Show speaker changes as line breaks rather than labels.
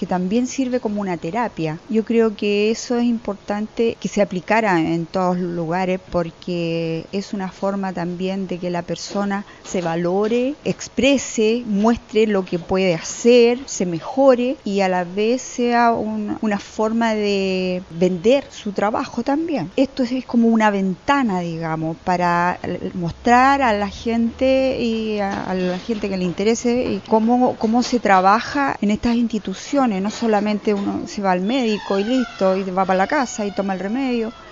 que también sirve como una terapia. Yo creo que eso es importante que se aplicara en todos los lugares porque es una forma también de que la persona se valore, exprese, muestre lo que puede hacer, se mejore y a la vez sea una forma de vender su trabajo también. Esto es como una ventana, digamos, para mostrar a la gente y a la gente que le interese cómo se trabaja en estas instituciones. No solamente uno se va al médico y listo, y va para la casa y toma el remedio,